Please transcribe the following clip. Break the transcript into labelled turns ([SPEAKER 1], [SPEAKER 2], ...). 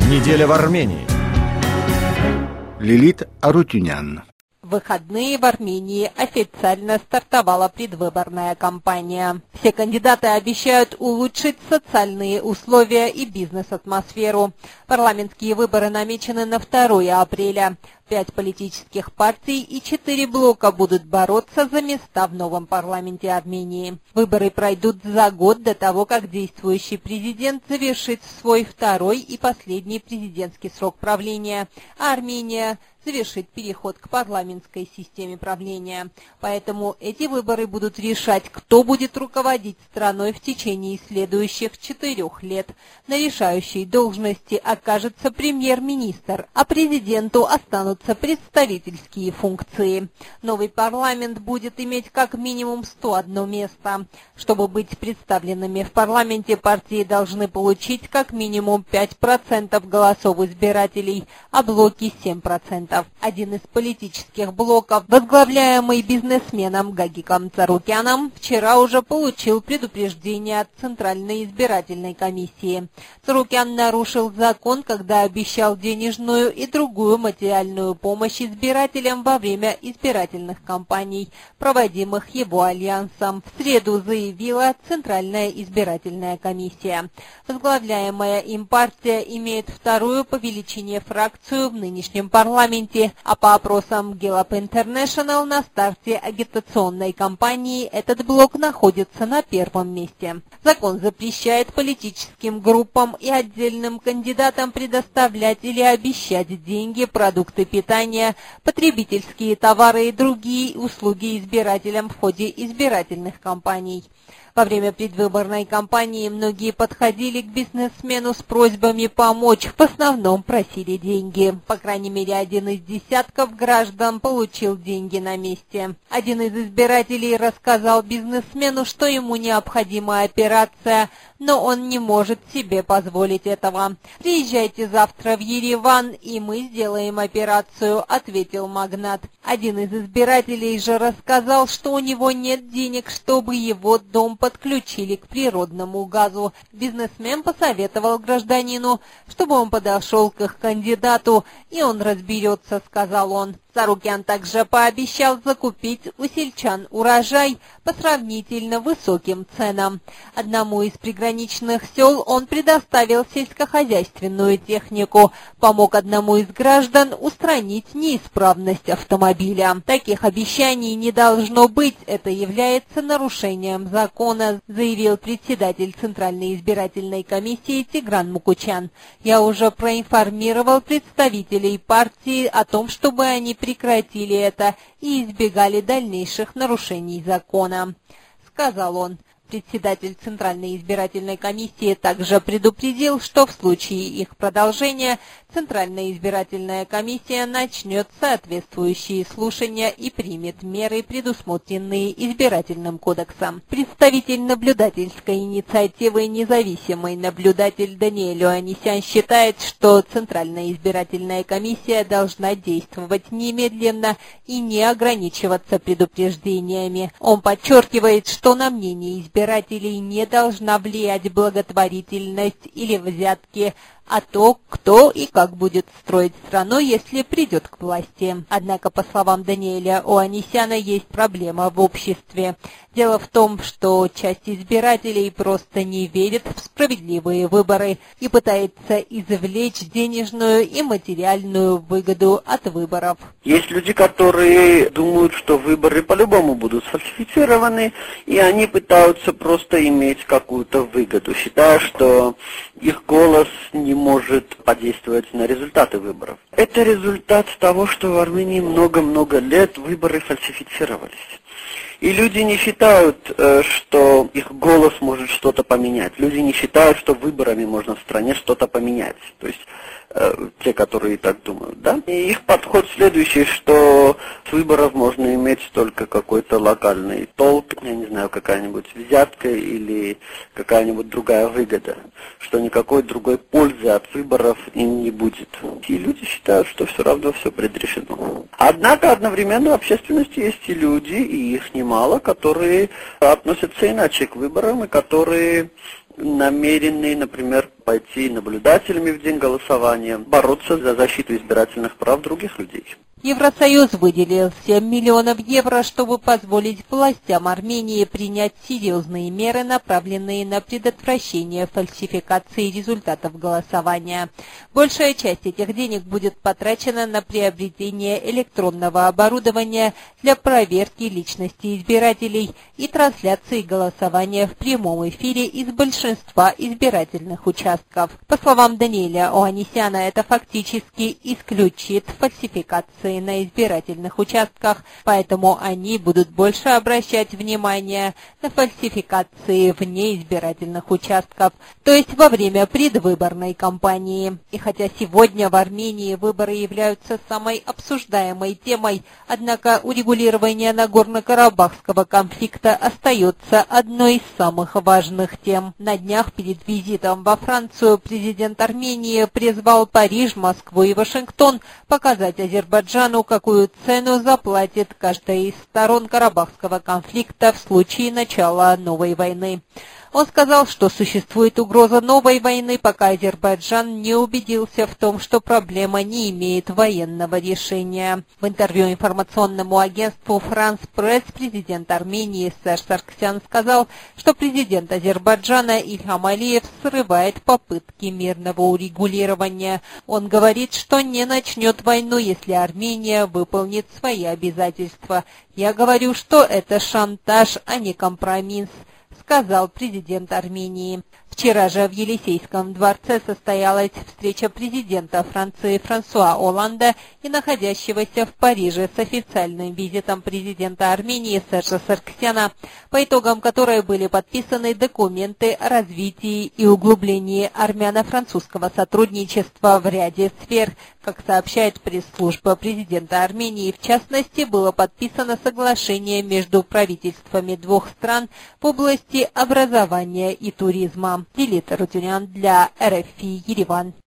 [SPEAKER 1] Неделя в Армении.
[SPEAKER 2] Лилит Арутюнян.
[SPEAKER 3] В выходные в Армении официально стартовала предвыборная кампания. Все кандидаты обещают улучшить социальные условия и бизнес-атмосферу. Парламентские выборы намечены на 2 апреля. 5 политических партий и 4 блока будут бороться за места в новом парламенте Армении. Выборы пройдут за год до того, как действующий президент завершит свой второй и последний президентский срок правления, а Армения завершит переход к парламентской системе правления. Поэтому эти выборы будут решать, кто будет руководить страной в течение следующих 4 лет. На решающей должности окажется премьер-министр, а президенту останутся представительские функции. Новый парламент будет иметь как минимум 101 место. Чтобы быть представленными в парламенте, партии должны получить как минимум 5% голосов избирателей, а блоки 7%. Один из политических блоков, возглавляемый бизнесменом Гагиком Царукяном, вчера уже получил предупреждение от Центральной избирательной комиссии. Царукян нарушил закон, когда обещал денежную и другую материальную помощь избирателям во время избирательных кампаний, проводимых его альянсом. В среду заявила Центральная избирательная комиссия. Возглавляемая им партия имеет вторую по величине фракцию в нынешнем парламенте, а по опросам Gallup International на старте агитационной кампании этот блок находится на первом месте. Закон запрещает политическим группам и отдельным кандидатам предоставлять или обещать деньги, продукты питания, потребительские товары и другие услуги избирателям в ходе избирательных кампаний. Во время предвыборной кампании многие подходили к бизнесмену с просьбами помочь, в основном просили деньги. По крайней мере, один из десятков граждан получил деньги на месте. Один из избирателей рассказал бизнесмену, что ему необходима операция, но он не может себе позволить этого. «Приезжайте завтра в Ереван, и мы сделаем операцию», — ответил магнат. Один из избирателей же рассказал, что у него нет денег, чтобы его дом подключили к природному газу. Бизнесмен посоветовал гражданину, чтобы он подошел к их кандидату, и он разберется, сказал он. Царукян также пообещал закупить у сельчан урожай по сравнительно высоким ценам. Одному из приграничных сел он предоставил сельскохозяйственную технику, помог одному из граждан устранить неисправность автомобиля. Таких обещаний не должно быть, это является нарушением закона, заявил председатель Центральной избирательной комиссии Тигран Мукучян. Я уже проинформировал представителей партии о том, чтобы они прекратили это и избегали дальнейших нарушений закона, сказал он. Председатель Центральной избирательной комиссии также предупредил, что в случае их продолжения Центральная избирательная комиссия начнет соответствующие слушания и примет меры, предусмотренные избирательным кодексом. Представитель наблюдательской инициативы «Независимый наблюдатель» Даниэль Оанисян считает, что Центральная избирательная комиссия должна действовать немедленно и не ограничиваться предупреждениями. Он подчеркивает, что на мнение избирателей не должна влиять благотворительность или взятки, а то, кто и как будет строить страну, если придет к власти. Однако, по словам Даниэля Оанисяна, есть проблема в обществе. Дело в том, что часть избирателей просто не верит в справедливые выборы и пытается извлечь денежную и материальную выгоду от выборов.
[SPEAKER 4] Есть люди, которые думают, что выборы по-любому будут сфальсифицированы, и они пытаются просто иметь какую-то выгоду, считая, что их голос не может подействовать на результаты выборов. Это результат того, что в Армении много-много лет выборы фальсифицировались. И люди не считают, что их голос может что-то поменять. Люди не считают, что выборами можно в стране что-то поменять. То есть те, которые так думают, да? И их подход следующий, что с выборов можно иметь только какой-то локальный толк, я не знаю, какая-нибудь взятка или какая-нибудь другая выгода, что никакой другой пользы от выборов им не будет. И люди считают, что все равно все предрешено. Однако одновременно в общественности есть и люди, и их немало, которые относятся иначе к выборам, и которые намерены, например, пойти наблюдателями в день голосования, бороться за защиту избирательных прав других людей.
[SPEAKER 3] Евросоюз выделил 7 миллионов евро, чтобы позволить властям Армении принять серьезные меры, направленные на предотвращение фальсификации результатов голосования. Большая часть этих денег будет потрачена на приобретение электронного оборудования для проверки личности избирателей и трансляции голосования в прямом эфире из большинства избирательных участков. По словам Даниэля Оанесяна, это фактически исключит фальсификации на избирательных участках, поэтому они будут больше обращать внимание на фальсификации вне избирательных участков, то есть во время предвыборной кампании. И хотя сегодня в Армении выборы являются самой обсуждаемой темой, однако урегулирование Нагорно-Карабахского конфликта остается одной из самых важных тем. На днях перед визитом во Францию президент Армении призвал Париж, Москву и Вашингтон показать Азербайджану, какую цену заплатит каждая из сторон Карабахского конфликта в случае начала новой войны. Он сказал, что существует угроза новой войны, пока Азербайджан не убедился в том, что проблема не имеет военного решения. В интервью информационному агентству «Франс Пресс» президент Армении Серж Саргсян сказал, что президент Азербайджана Ильхам Алиев срывает попытки мирного урегулирования. Он говорит, что не начнет войну, если Армения выполнит свои обязательства. «Я говорю, что это шантаж, а не компромисс», сказал президент Армении. Вчера же в Елисейском дворце состоялась встреча президента Франции Франсуа Олланда и находящегося в Париже с официальным визитом президента Армении Сержа Саргсяна, по итогам которой были подписаны документы о развитии и углублении армяно-французского сотрудничества в ряде сфер. Как сообщает пресс-служба президента Армении, в частности, было подписано соглашение между правительствами двух стран в области образования и туризма. Дилита Рутюнян для РФИ Ереван.